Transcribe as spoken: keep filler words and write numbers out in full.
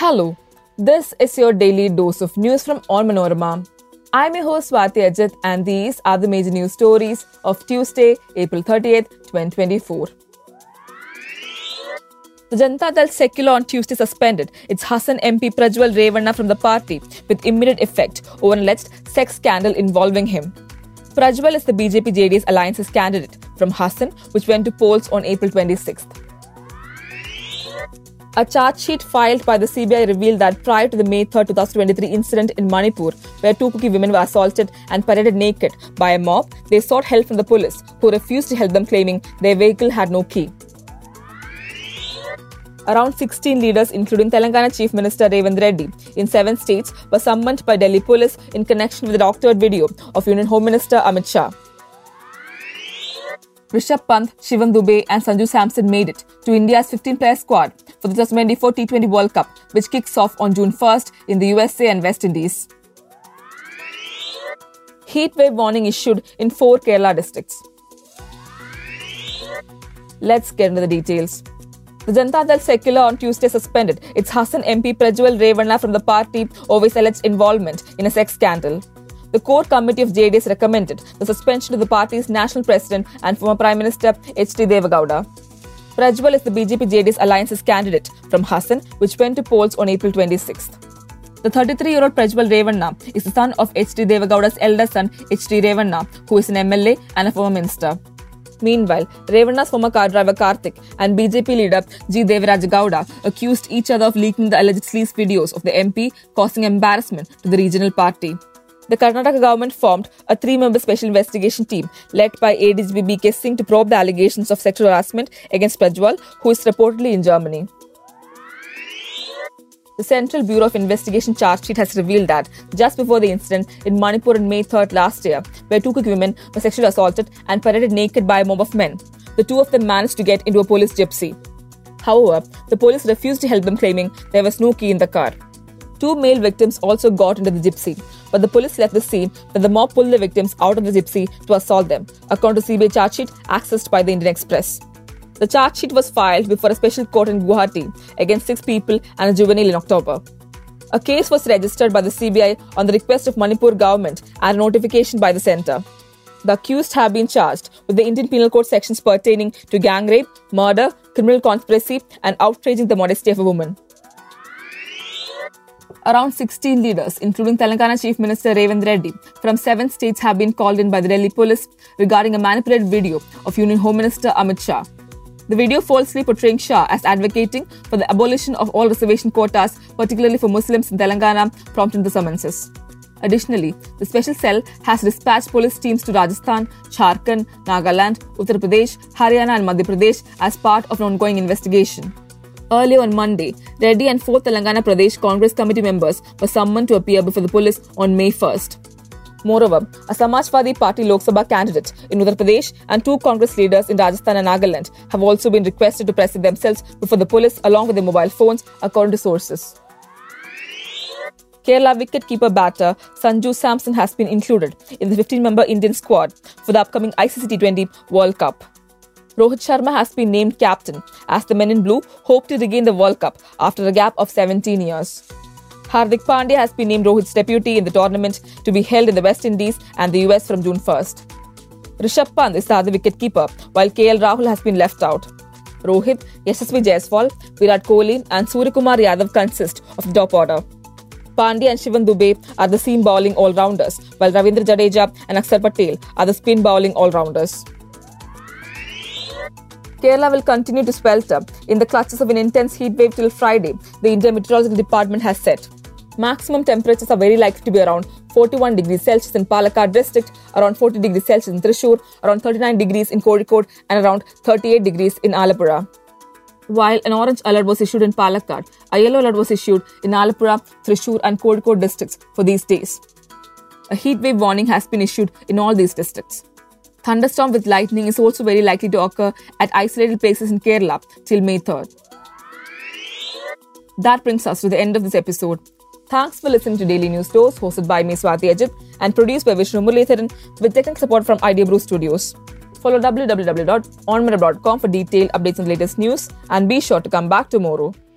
Hello, this is your daily dose of news from Onmanorama. I'm your host Swati Ajit and these are the major news stories of Tuesday, April thirtieth, twenty twenty-four. The Janata Dal Secular on Tuesday suspended its Hassan M P Prajwal Revanna from the party with immediate effect over an alleged sex scandal involving him. Prajwal is the B J P J D S alliance's candidate from Hassan, which went to polls on April twenty-sixth. A charge sheet filed by the C B I revealed that prior to the May third, twenty twenty-three incident in Manipur, where two Kuki women were assaulted and paraded naked by a mob, they sought help from the police, who refused to help them, claiming their vehicle had no key. Around sixteen leaders, including Telangana Chief Minister Revant Reddy, in seven states were summoned by Delhi police in connection with the doctored video of Union Home Minister Amit Shah. Rishabh Pant, Shivam Dube and Sanju Samson made it to India's fifteen-player squad for the twenty twenty-four T twenty World Cup, which kicks off on June first in the U S A and West Indies. Heat wave warning issued in four Kerala districts. Let's get into the details. The Janata Dal Secular on Tuesday suspended its Hassan M P Prajwal Revanna from the party over his alleged involvement in a sex scandal. The core committee of J D S recommended the suspension of the party's national president and former Prime Minister H D Devagowda. Prajwal is the B J P J D S alliance's candidate from Hassan, which went to polls on April twenty-sixth. The thirty-three-year-old Prajwal Revanna is the son of H D Devagowda's elder son H D Revanna, who is an M L A and a former minister. Meanwhile, Revanna's former car driver Karthik and B J P leader G. Devaraja Gowda accused each other of leaking the alleged sleaze videos of the M P, causing embarrassment to the regional party. The Karnataka government formed a three-member special investigation team led by A D G P B K Singh to probe the allegations of sexual harassment against Prajwal, who is reportedly in Germany. The Central Bureau of Investigation charge sheet has revealed that just before the incident in Manipur on May third last year, where two Kuki women were sexually assaulted and paraded naked by a mob of men, the two of them managed to get into a police gypsy. However, the police refused to help them, claiming there was no key in the car. Two male victims also got into the gypsy, but the police left the scene when the mob pulled the victims out of the gypsy to assault them, according to C B I charge sheet accessed by the Indian Express. The charge sheet was filed before a special court in Guwahati against six people and a juvenile in October. A case was registered by the C B I on the request of Manipur government and a notification by the centre. The accused have been charged with the Indian Penal Code sections pertaining to gang rape, murder, criminal conspiracy and outraging the modesty of a woman. Around sixteen leaders, including Telangana Chief Minister Revant Reddy, from seven states have been called in by the Delhi police regarding a manipulated video of Union Home Minister Amit Shah. The video falsely portraying Shah as advocating for the abolition of all reservation quotas, particularly for Muslims in Telangana, prompted the summonses. Additionally, the special cell has dispatched police teams to Rajasthan, Jharkhand, Nagaland, Uttar Pradesh, Haryana and Madhya Pradesh as part of an ongoing investigation. Earlier on Monday, Reddy and four Telangana Pradesh Congress committee members were summoned to appear before the police on May first. Moreover, a Samajwadi Party Lok Sabha candidate in Uttar Pradesh and two Congress leaders in Rajasthan and Nagaland have also been requested to present themselves before the police along with their mobile phones, according to sources. Kerala wicket-keeper batter Sanju Samson has been included in the fifteen-member Indian squad for the upcoming I C C T twenty World Cup. Rohit Sharma has been named captain as the Men in Blue hope to regain the World Cup after a gap of seventeen years. Hardik Pandya has been named Rohit's deputy in the tournament to be held in the West Indies and the U S from June first. Rishabh Pant is the other wicket-keeper, while K L Rahul has been left out. Rohit, Yashasvi Jaiswal, Virat Kohli and Suryakumar Yadav consist of the top order. Pandya and Shivam Dube are the seam bowling all-rounders, while Ravindra Jadeja and Akshar Patel are the spin bowling all-rounders. Kerala will continue to swelter in the clutches of an intense heat wave till Friday, the Indian Meteorological Department has said. Maximum temperatures are very likely to be around forty-one degrees Celsius in Palakkad district, around forty degrees Celsius in Thrissur, around thirty-nine degrees in Kozhikode and around thirty-eight degrees in Alappuzha. While an orange alert was issued in Palakkad, a yellow alert was issued in Alappuzha, Thrissur and Kozhikode districts for these days. A heat wave warning has been issued in all these districts. Thunderstorm with lightning is also very likely to occur at isolated places in Kerala till May third. That brings us to the end of this episode. Thanks for listening to Daily News Dose, hosted by me Swati Ajit and produced by Vishnu Muralitharan with technical support from Idea Brew Studios. Follow w w w dot onmanorama dot com for detailed updates on the latest news and be sure to come back tomorrow.